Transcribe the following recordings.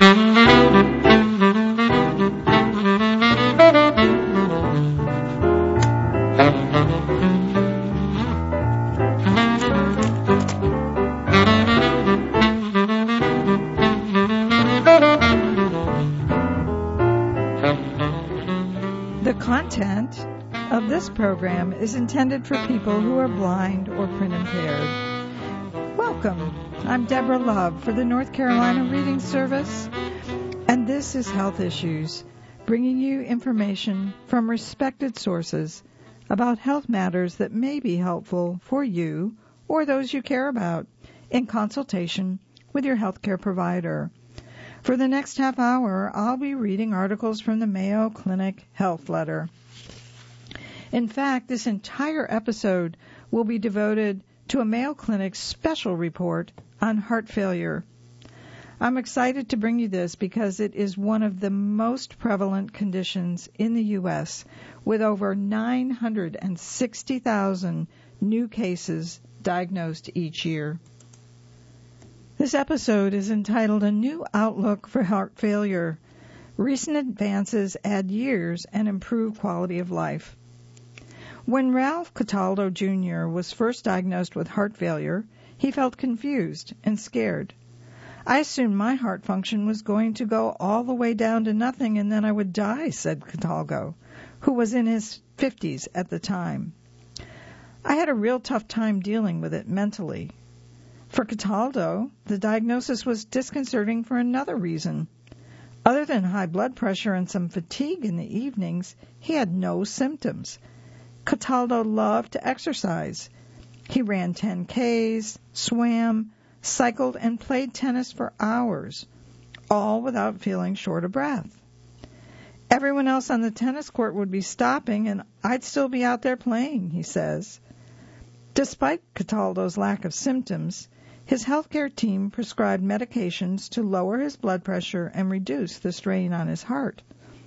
The content of this program is intended for people who are blind or print impaired. Welcome. I'm Deborah Love for the North Carolina Reading Service, and this is Health Issues, bringing you information from respected sources about health matters that may be helpful for you or those you care about in consultation with your healthcare provider. For the next half hour, I'll be reading articles from the Mayo Clinic Health Letter. In fact, this entire episode will be devoted to a Mayo Clinic special report on heart failure. I'm excited to bring you this because it is one of the most prevalent conditions in the U.S., with over 960,000 new cases diagnosed each year. This episode is entitled A New Outlook for Heart Failure. Recent advances add years and improve quality of life. When Ralph Cataldo Jr. was first diagnosed with heart failure, he felt confused and scared. I assumed my heart function was going to go all the way down to nothing and then I would die, said Cataldo, who was in his 50s at the time. I had a real tough time dealing with it mentally. For Cataldo, the diagnosis was disconcerting for another reason. Other than high blood pressure and some fatigue in the evenings, he had no symptoms. Cataldo loved to exercise. He ran 10Ks, swam, cycled, and played tennis for hours, all without feeling short of breath. Everyone else on the tennis court would be stopping, and I'd still be out there playing, he says. Despite Cataldo's lack of symptoms, his healthcare team prescribed medications to lower his blood pressure and reduce the strain on his heart.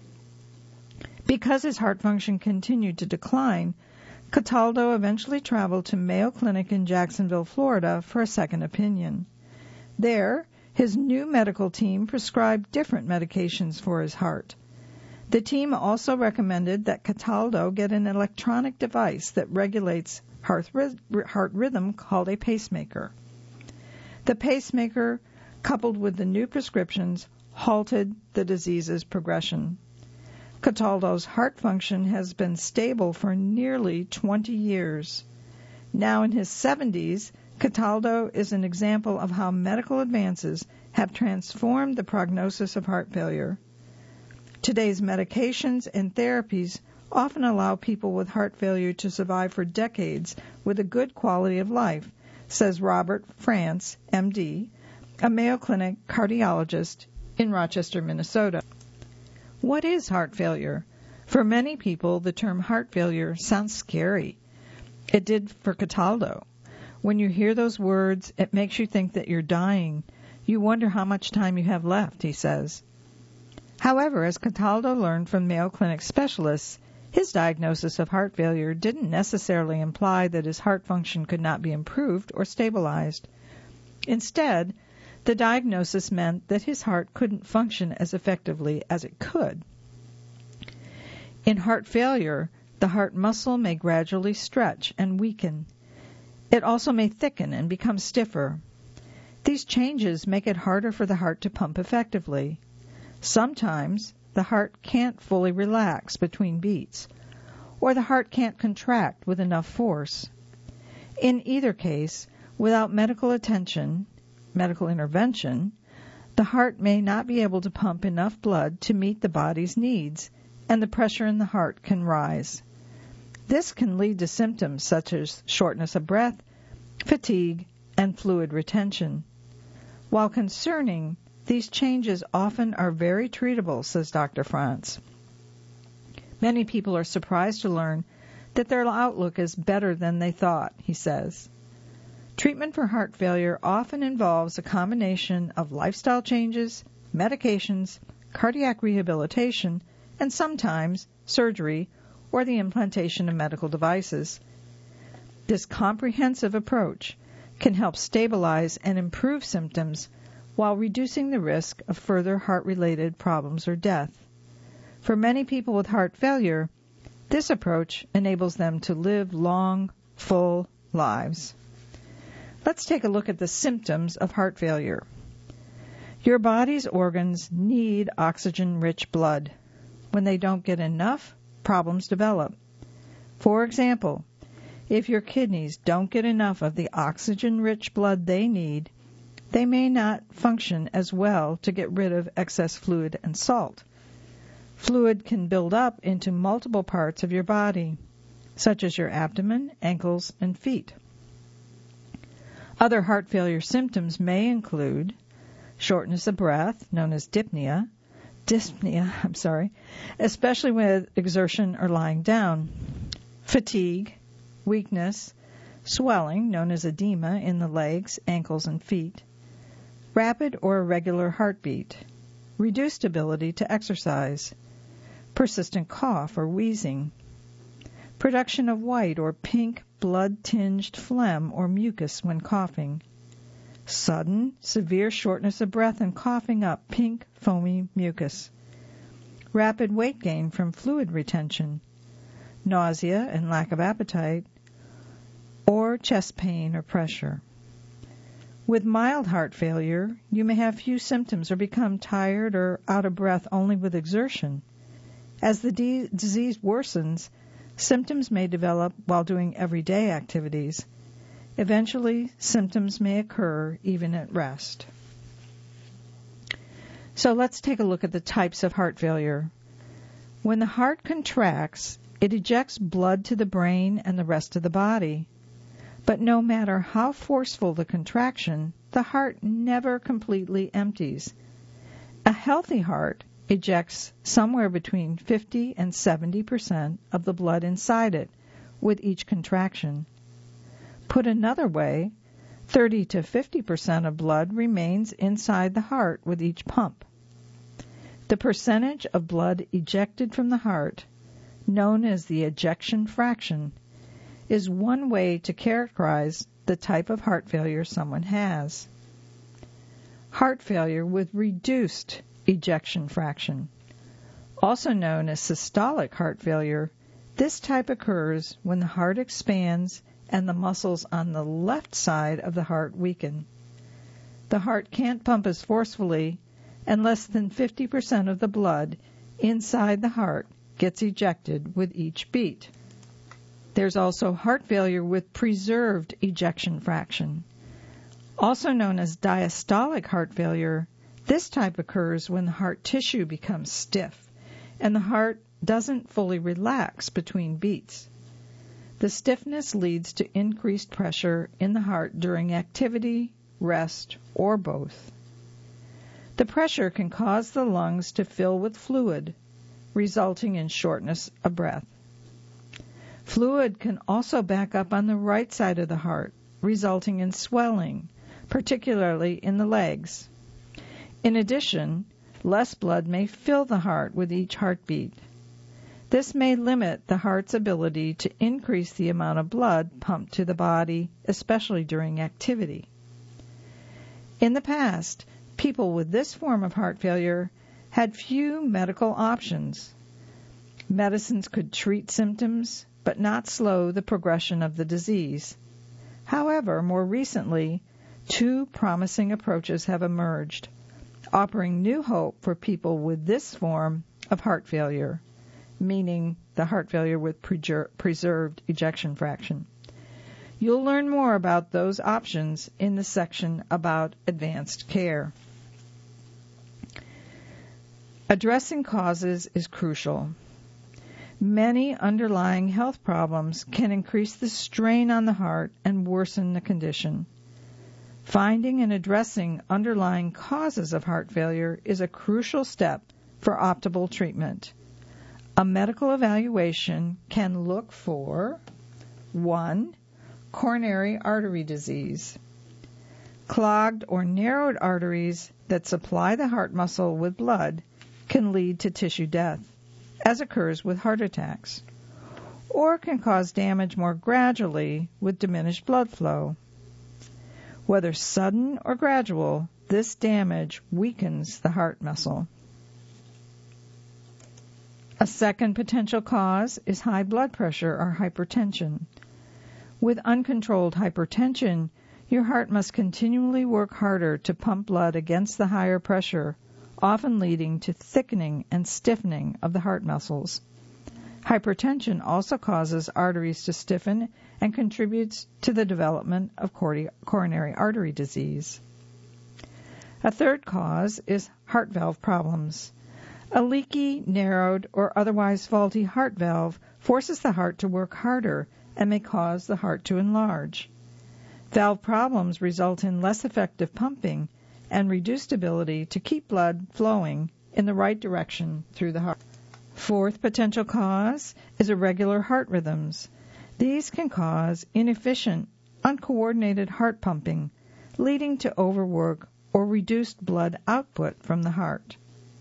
Because his heart function continued to decline, Cataldo eventually traveled to Mayo Clinic in Jacksonville, Florida, for a second opinion. There, his new medical team prescribed different medications for his heart. The team also recommended that Cataldo get an electronic device that regulates heart rhythm called a pacemaker. The pacemaker, coupled with the new prescriptions, halted the disease's progression. Cataldo's heart function has been stable for nearly 20 years. Now in his 70s, Cataldo is an example of how medical advances have transformed the prognosis of heart failure. Today's medications and therapies often allow people with heart failure to survive for decades with a good quality of life, says Robert France, M.D., a Mayo Clinic cardiologist in Rochester, Minnesota. What is heart failure? For many people, the term heart failure sounds scary. It did for Cataldo. When you hear those words, it makes you think that you're dying. You wonder how much time you have left, he says. However, as Cataldo learned from Mayo Clinic specialists, his diagnosis of heart failure didn't necessarily imply that his heart function could not be improved or stabilized. Instead, the diagnosis meant that his heart couldn't function as effectively as it could. In heart failure, the heart muscle may gradually stretch and weaken. It also may thicken and become stiffer. These changes make it harder for the heart to pump effectively. Sometimes the heart can't fully relax between beats, or the heart can't contract with enough force. In either case, without medical intervention, the heart may not be able to pump enough blood to meet the body's needs, and the pressure in the heart can rise. This can lead to symptoms such as shortness of breath, fatigue, and fluid retention. While concerning, these changes often are very treatable, says Dr. France. Many people are surprised to learn that their outlook is better than they thought, he says. Treatment for heart failure often involves a combination of lifestyle changes, medications, cardiac rehabilitation, and sometimes surgery or the implantation of medical devices. This comprehensive approach can help stabilize and improve symptoms while reducing the risk of further heart-related problems or death. For many people with heart failure, this approach enables them to live long, full lives. Let's take a look at the symptoms of heart failure. Your body's organs need oxygen-rich blood. When they don't get enough, problems develop. For example, if your kidneys don't get enough of the oxygen-rich blood they need, they may not function as well to get rid of excess fluid and salt. Fluid can build up into multiple parts of your body, such as your abdomen, ankles, and feet. Other heart failure symptoms may include shortness of breath, known as dyspnea, especially with exertion or lying down, fatigue, weakness, swelling, known as edema, in the legs, ankles, and feet, rapid or irregular heartbeat, reduced ability to exercise, persistent cough or wheezing, production of white or pink blood-tinged phlegm or mucus when coughing, sudden, severe shortness of breath and coughing up pink, foamy mucus, rapid weight gain from fluid retention, nausea and lack of appetite, or chest pain or pressure. With mild heart failure, you may have few symptoms or become tired or out of breath only with exertion. As the disease worsens, symptoms may develop while doing everyday activities. Eventually, symptoms may occur even at rest. So let's take a look at the types of heart failure. When the heart contracts, it ejects blood to the brain and the rest of the body. But no matter how forceful the contraction, the heart never completely empties. A healthy heart ejects somewhere between 50 and 70% of the blood inside it with each contraction. Put another way, 30 to 50% of blood remains inside the heart with each pump. The percentage of blood ejected from the heart, known as the ejection fraction, is one way to characterize the type of heart failure someone has. Heart failure with reduced ejection fraction, also known as systolic heart failure, this type occurs when the heart expands and the muscles on the left side of the heart weaken. The heart can't pump as forcefully, and less than 50% of the blood inside the heart gets ejected with each beat. There's also heart failure with preserved ejection fraction. Also known as diastolic heart failure, this type occurs when the heart tissue becomes stiff and the heart doesn't fully relax between beats. The stiffness leads to increased pressure in the heart during activity, rest, or both. The pressure can cause the lungs to fill with fluid, resulting in shortness of breath. Fluid can also back up on the right side of the heart, resulting in swelling, particularly in the legs. In addition, less blood may fill the heart with each heartbeat. This may limit the heart's ability to increase the amount of blood pumped to the body, especially during activity. In the past, people with this form of heart failure had few medical options. Medicines could treat symptoms, but not slow the progression of the disease. However, more recently, two promising approaches have emerged, offering new hope for people with this form of heart failure, meaning the heart failure with preserved ejection fraction. You'll learn more about those options in the section about advanced care. Addressing causes is crucial. Many underlying health problems can increase the strain on the heart and worsen the condition. Finding and addressing underlying causes of heart failure is a crucial step for optimal treatment. A medical evaluation can look for 1. Coronary artery disease. Clogged or narrowed arteries that supply the heart muscle with blood can lead to tissue death, as occurs with heart attacks, or can cause damage more gradually with diminished blood flow. Whether sudden or gradual, This damage weakens the heart muscle. A second potential cause is high blood pressure or hypertension. With uncontrolled hypertension, your heart must continually work harder to pump blood against the higher pressure, often leading to thickening and stiffening of the heart muscles. Hypertension also causes arteries to stiffen and contributes to the development of coronary artery disease. A third cause is heart valve problems. A leaky, narrowed, or otherwise faulty heart valve forces the heart to work harder and may cause the heart to enlarge. Valve problems result in less effective pumping and reduced ability to keep blood flowing in the right direction through the heart. Fourth potential cause is irregular heart rhythms. These can cause inefficient, uncoordinated heart pumping, leading to overwork or reduced blood output from the heart.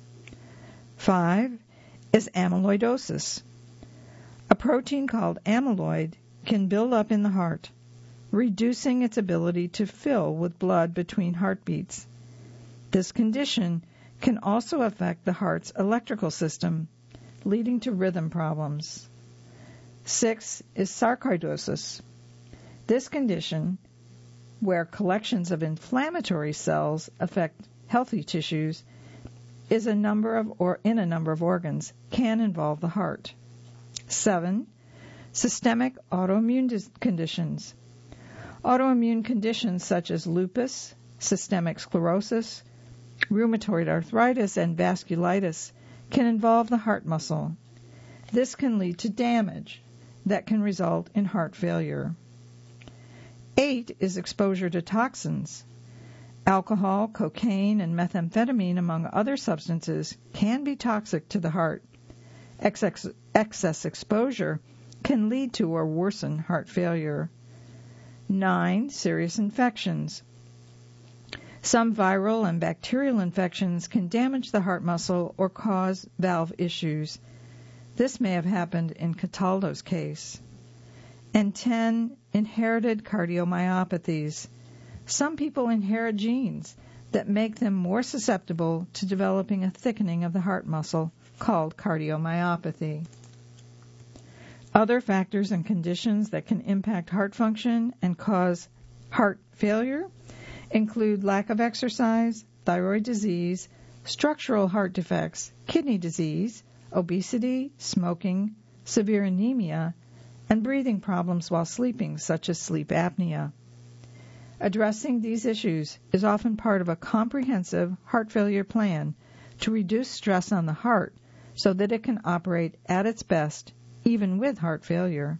5 is amyloidosis. A protein called amyloid can build up in the heart, reducing its ability to fill with blood between heartbeats. This condition can also affect the heart's electrical system, leading to rhythm problems. 6 is sarcoidosis. This condition, where collections of inflammatory cells affect healthy tissues, in a number of organs, can involve the heart. 7. Systemic autoimmune conditions. Autoimmune conditions such as lupus, systemic sclerosis, rheumatoid arthritis, and vasculitis can involve the heart muscle. This can lead to damage that can result in heart failure. 8 is exposure to toxins. Alcohol, cocaine, and methamphetamine, among other substances, can be toxic to the heart. Excess exposure can lead to or worsen heart failure. 9. Serious infections. Some viral and bacterial infections can damage the heart muscle or cause valve issues. This may have happened in Cataldo's case. And 10. Inherited cardiomyopathies. Some people inherit genes that make them more susceptible to developing a thickening of the heart muscle called cardiomyopathy. Other factors and conditions that can impact heart function and cause heart failure include lack of exercise, thyroid disease, structural heart defects, kidney disease, obesity, smoking, severe anemia, and breathing problems while sleeping, such as sleep apnea. Addressing these issues is often part of a comprehensive heart failure plan to reduce stress on the heart so that it can operate at its best, even with heart failure.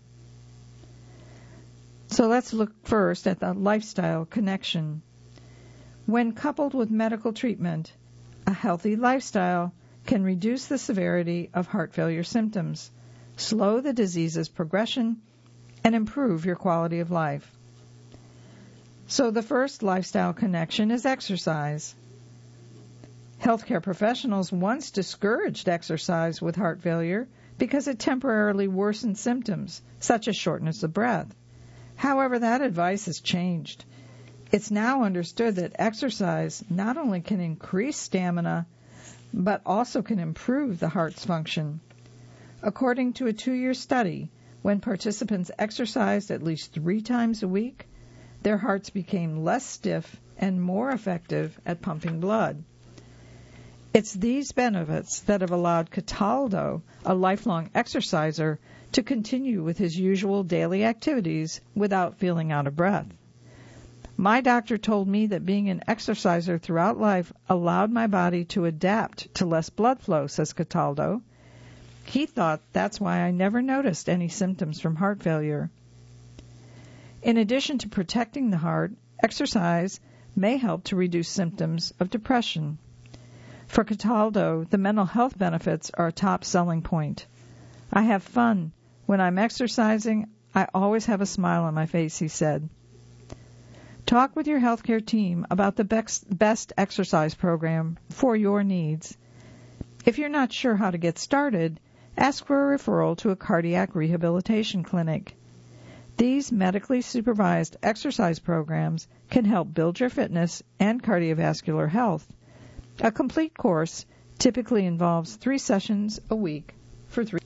So let's look first at the lifestyle connection. When coupled with medical treatment, a healthy lifestyle can reduce the severity of heart failure symptoms, slow the disease's progression, and improve your quality of life. So the first lifestyle connection is exercise. Healthcare professionals once discouraged exercise with heart failure because it temporarily worsened symptoms, such as shortness of breath. However, that advice has changed. It's now understood that exercise not only can increase stamina, but also can improve the heart's function. According to a 2-year study, when participants exercised at least 3 times a week, their hearts became less stiff and more effective at pumping blood. It's these benefits that have allowed Cataldo, a lifelong exerciser, to continue with his usual daily activities without feeling out of breath. My doctor told me that being an exerciser throughout life allowed my body to adapt to less blood flow, says Cataldo. He thought that's why I never noticed any symptoms from heart failure. In addition to protecting the heart, exercise may help to reduce symptoms of depression. For Cataldo, the mental health benefits are a top selling point. I have fun. When I'm exercising, I always have a smile on my face, he said. Talk with your healthcare team about the best exercise program for your needs. If you're not sure how to get started, ask for a referral to a cardiac rehabilitation clinic. These medically supervised exercise programs can help build your fitness and cardiovascular health. A complete course typically involves 3 sessions a week for 3.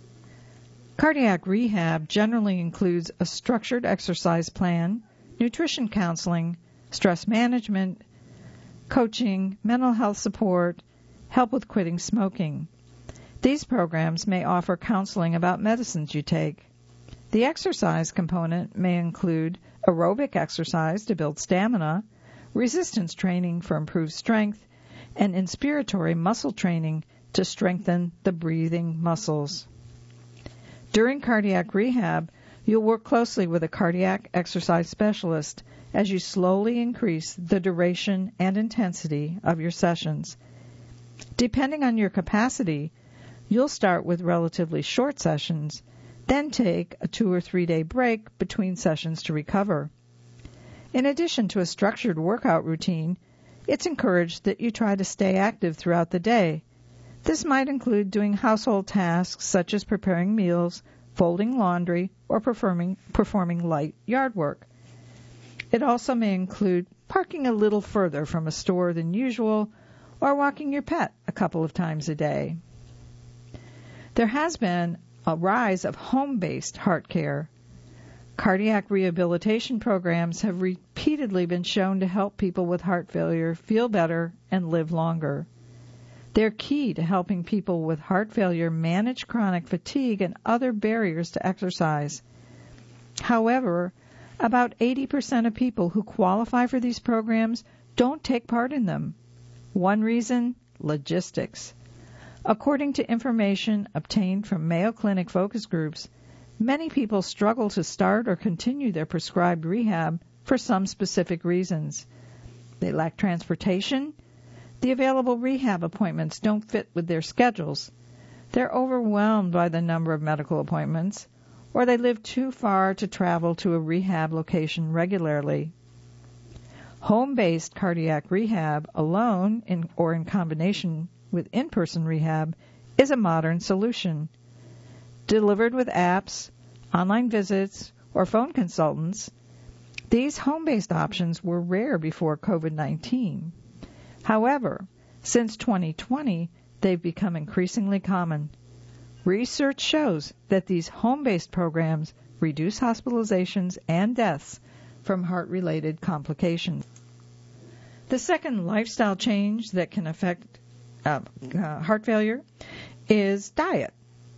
Cardiac rehab generally includes a structured exercise plan, nutrition counseling, stress management, coaching, mental health support, help with quitting smoking. These programs may offer counseling about medicines you take. The exercise component may include aerobic exercise to build stamina, resistance training for improved strength, and inspiratory muscle training to strengthen the breathing muscles. During cardiac rehab, you'll work closely with a cardiac exercise specialist as you slowly increase the duration and intensity of your sessions. Depending on your capacity, you'll start with relatively short sessions, then take a 2 or 3 day break between sessions to recover. In addition to a structured workout routine, it's encouraged that you try to stay active throughout the day. This might include doing household tasks such as preparing meals, folding laundry, or performing light yard work. It also may include parking a little further from a store than usual or walking your pet a couple of times a day. There has been a rise of home-based heart care. Cardiac rehabilitation programs have repeatedly been shown to help people with heart failure feel better and live longer. They're key to helping people with heart failure manage chronic fatigue and other barriers to exercise. However, about 80% of people who qualify for these programs don't take part in them. One reason? Logistics. According to information obtained from Mayo Clinic focus groups, many people struggle to start or continue their prescribed rehab for some specific reasons. They lack transportation, the available rehab appointments don't fit with their schedules, they're overwhelmed by the number of medical appointments, or they live too far to travel to a rehab location regularly. Home-based cardiac rehab alone or in combination with in-person rehab is a modern solution. Delivered with apps, online visits, or phone consultants, these home-based options were rare before COVID-19. However, since 2020, they've become increasingly common. Research shows that these home-based programs reduce hospitalizations and deaths from heart-related complications. The second lifestyle change that can affect heart failure is diet.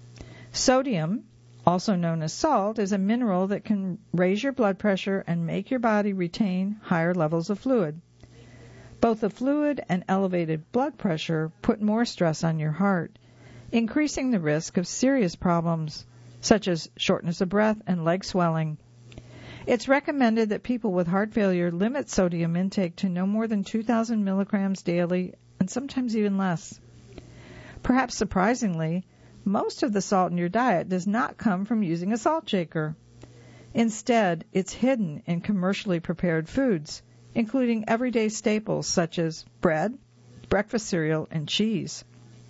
Sodium, also known as salt, is a mineral that can raise your blood pressure and make your body retain higher levels of fluid. Both the fluid and elevated blood pressure put more stress on your heart, increasing the risk of serious problems such as shortness of breath and leg swelling. It's recommended that people with heart failure limit sodium intake to no more than 2,000 milligrams daily, and sometimes even less. Perhaps surprisingly, most of the salt in your diet does not come from using a salt shaker. Instead, it's hidden in commercially prepared foods, including everyday staples such as bread, breakfast cereal, and cheese.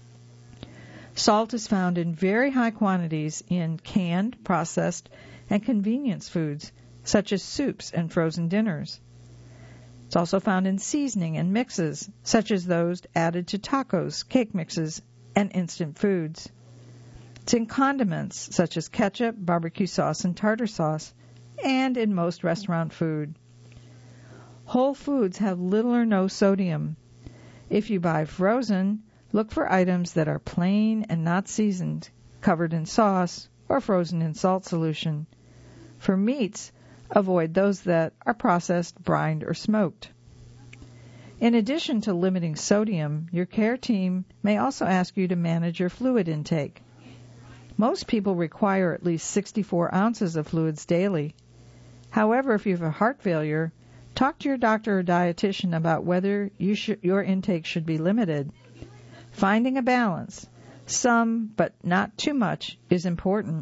Salt is found in very high quantities in canned, processed, and convenience foods, such as soups and frozen dinners. It's also found in seasoning and mixes, such as those added to tacos, cake mixes, and instant foods. It's in condiments, such as ketchup, barbecue sauce, and tartar sauce, and in most restaurant food. Whole foods have little or no sodium. If you buy frozen, look for items that are plain and not seasoned, covered in sauce, or frozen in salt solution. For meats, avoid those that are processed, brined, or smoked. In addition to limiting sodium, your care team may also ask you to manage your fluid intake. Most people require at least 64 ounces of fluids daily. However, if you have a heart failure, talk to your doctor or dietitian about whether your intake should be limited. Finding a balance, some but not too much, is important.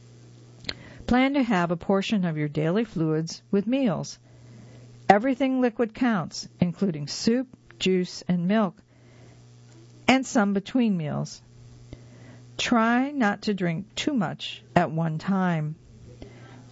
Plan to have a portion of your daily fluids with meals. Everything liquid counts, including soup, juice, and milk, and some between meals. Try not to drink too much at one time.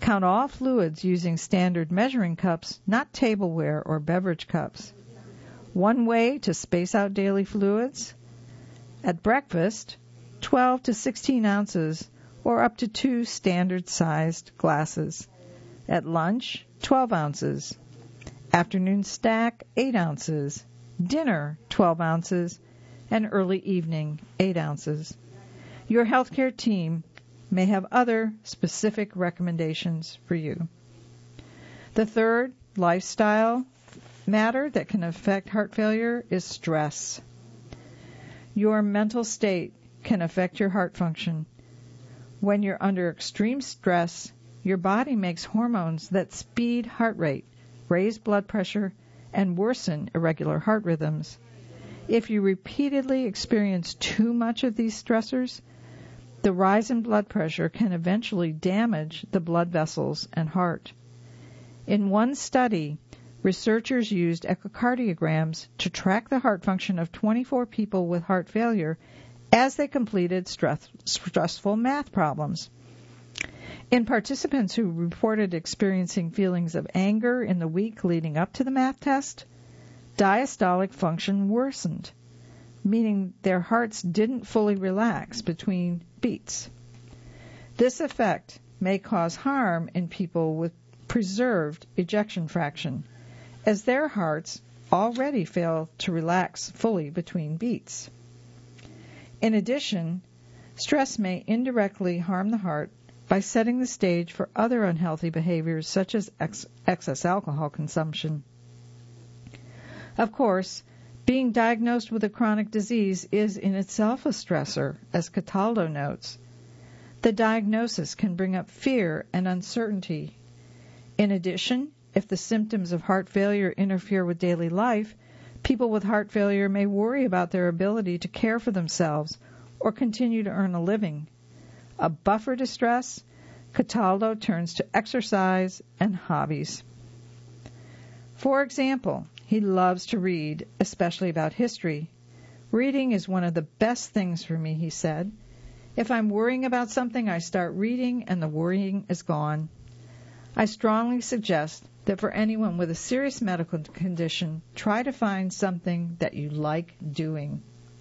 Count all fluids using standard measuring cups, not tableware or beverage cups. One way to space out daily fluids: at breakfast, 12 to 16 ounces or up to 2 standard-sized glasses. At lunch, 12 ounces. Afternoon snack, 8 ounces. Dinner, 12 ounces. And early evening, 8 ounces. Your healthcare team may have other specific recommendations for you. The third lifestyle matter that can affect heart failure is stress. Your mental state can affect your heart function. When you're under extreme stress, your body makes hormones that speed heart rate, raise blood pressure, and worsen irregular heart rhythms. If you repeatedly experience too much of these stressors, the rise in blood pressure can eventually damage the blood vessels and heart. In one study, researchers used echocardiograms to track the heart function of 24 people with heart failure as they completed stressful math problems. In participants who reported experiencing feelings of anger in the week leading up to the math test, diastolic function worsened, meaning their hearts didn't fully relax between beats. This effect may cause harm in people with preserved ejection fraction, as their hearts already fail to relax fully between beats. In addition, stress may indirectly harm the heart by setting the stage for other unhealthy behaviors such as excess alcohol consumption. Of course, being diagnosed with a chronic disease is in itself a stressor, as Cataldo notes. The diagnosis can bring up fear and uncertainty. In addition, if the symptoms of heart failure interfere with daily life, people with heart failure may worry about their ability to care for themselves or continue to earn a living. A buffer to stress, Cataldo turns to exercise and hobbies. For example, he loves to read, especially about history. Reading is one of the best things for me, he said. If I'm worrying about something, I start reading and the worrying is gone. I strongly suggest that for anyone with a serious medical condition, try to find something that you like doing.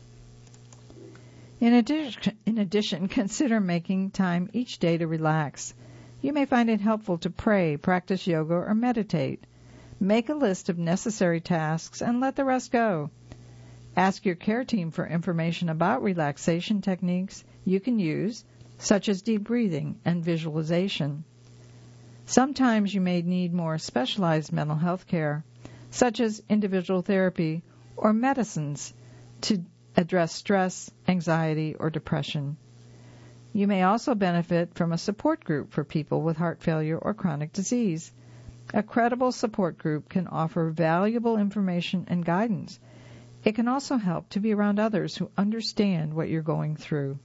In addition, consider making time each day to relax. You may find it helpful to pray, practice yoga, or meditate. Make a list of necessary tasks and let the rest go. Ask your care team for information about relaxation techniques you can use, such as deep breathing and visualization. Sometimes you may need more specialized mental health care, such as individual therapy or medicines to address stress, anxiety, or depression. You may also benefit from a support group for people with heart failure or chronic disease. A credible support group can offer valuable information and guidance. It can also help to be around others who understand what you're going through.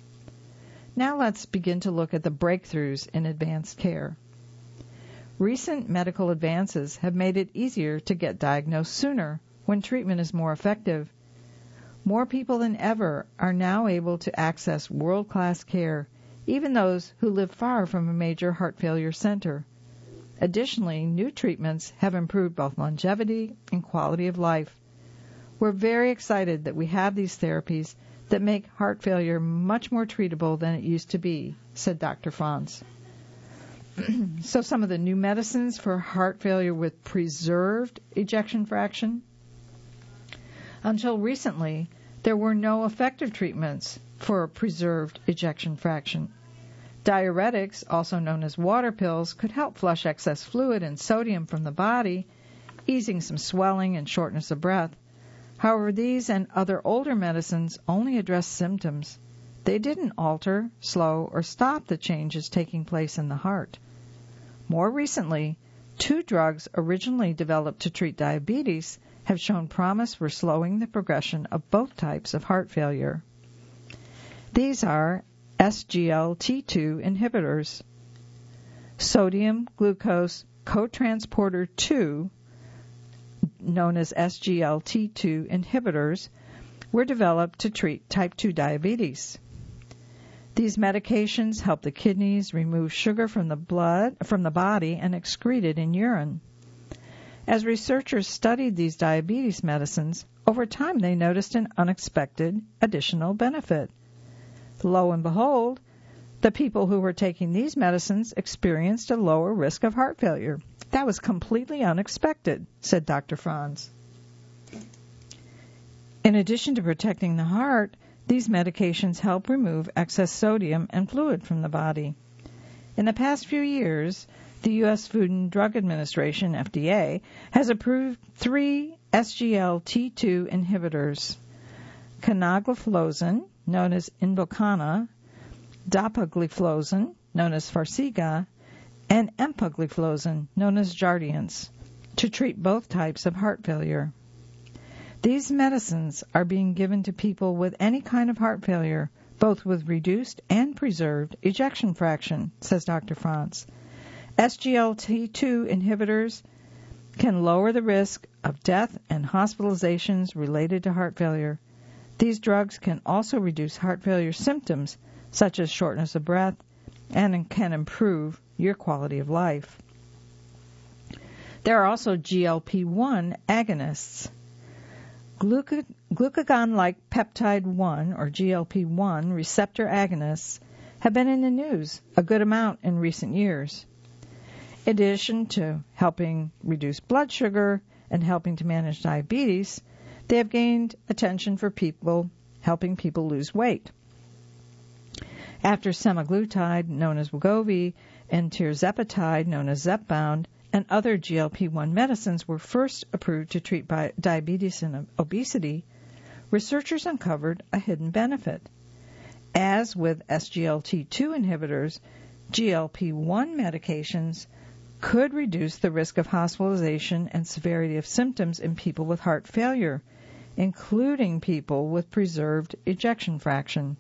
Now let's begin to look at the breakthroughs in advanced care. Recent medical advances have made it easier to get diagnosed sooner when treatment is more effective. More people than ever are now able to access world-class care, even those who live far from a major heart failure center. Additionally, new treatments have improved both longevity and quality of life. We're very excited that we have these therapies that make heart failure much more treatable than it used to be, said Dr. Franz. So some of the new medicines for heart failure with preserved ejection fraction. Until recently, there were no effective treatments for preserved ejection fraction. Diuretics, also known as water pills, could help flush excess fluid and sodium from the body, easing some swelling and shortness of breath. However, these and other older medicines only address symptoms. They didn't alter, slow, or stop the changes taking place in the heart. More recently, 2 drugs originally developed to treat diabetes have shown promise for slowing the progression of both types of heart failure. These are SGLT2 inhibitors. Sodium glucose cotransporter 2, known as SGLT2 inhibitors, were developed to treat type 2 diabetes. These medications help the kidneys remove sugar from the body and excrete it in urine. As researchers studied these diabetes medicines, over time they noticed an unexpected additional benefit. Lo and behold, the people who were taking these medicines experienced a lower risk of heart failure. That was completely unexpected, said Dr. Franz. In addition to protecting the heart, these medications help remove excess sodium and fluid from the body. In the past few years, the U.S. Food and Drug Administration, FDA, has approved 3 SGLT2 inhibitors: canagliflozin, known as Invokana, dapagliflozin, known as Farxiga, and empagliflozin, known as Jardiance, to treat both types of heart failure. These medicines are being given to people with any kind of heart failure, both with reduced and preserved ejection fraction, says Dr. Franz. SGLT2 inhibitors can lower the risk of death and hospitalizations related to heart failure. These drugs can also reduce heart failure symptoms, such as shortness of breath, and can improve your quality of life. There are also GLP-1 agonists. Glucagon-like peptide 1, or GLP-1, receptor agonists have been in the news a good amount in recent years. In addition to helping reduce blood sugar and helping to manage diabetes, they have gained attention for helping people lose weight. After semaglutide, known as Wegovy, and tirzepatide, known as Zepbound, and other GLP-1 medicines were first approved to treat diabetes and obesity, researchers uncovered a hidden benefit. As with SGLT2 inhibitors, GLP-1 medications could reduce the risk of hospitalization and severity of symptoms in people with heart failure, including people with preserved ejection fraction.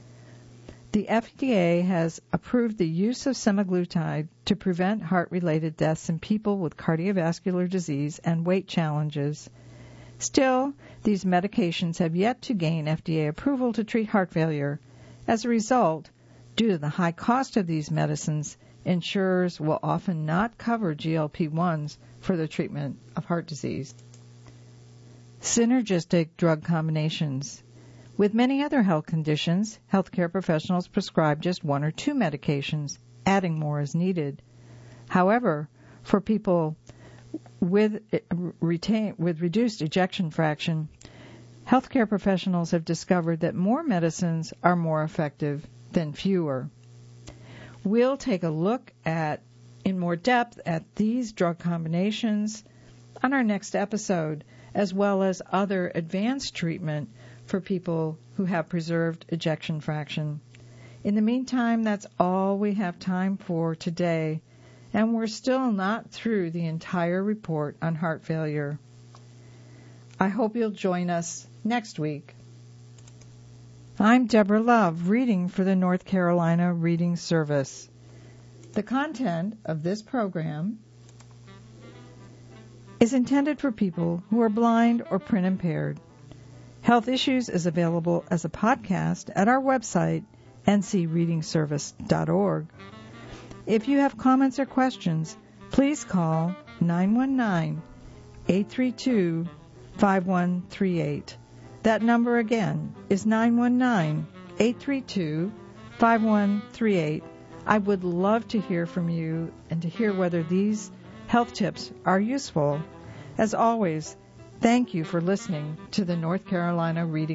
The FDA has approved the use of semaglutide to prevent heart-related deaths in people with cardiovascular disease and weight challenges. Still, these medications have yet to gain FDA approval to treat heart failure. As a result, due to the high cost of these medicines, insurers will often not cover GLP-1s for the treatment of heart disease. Synergistic drug combinations. With many other health conditions, healthcare professionals prescribe just 1 or 2 medications, adding more as needed. However, for people with reduced ejection fraction, healthcare professionals have discovered that more medicines are more effective than fewer. We'll take a look in more depth at these drug combinations on our next episode, as well as other advanced treatment for people who have preserved ejection fraction. In the meantime, that's all we have time for today, and we're still not through the entire report on heart failure. I hope you'll join us next week. I'm Deborah Love, reading for the North Carolina Reading Service. The content of this program is intended for people who are blind or print impaired. Health Issues is available as a podcast at our website, ncreadingservice.org. If you have comments or questions, please call 919-832-5138. That number again is 919-832-5138. I would love to hear from you and to hear whether these health tips are useful. As always, thank you for listening to the North Carolina Reading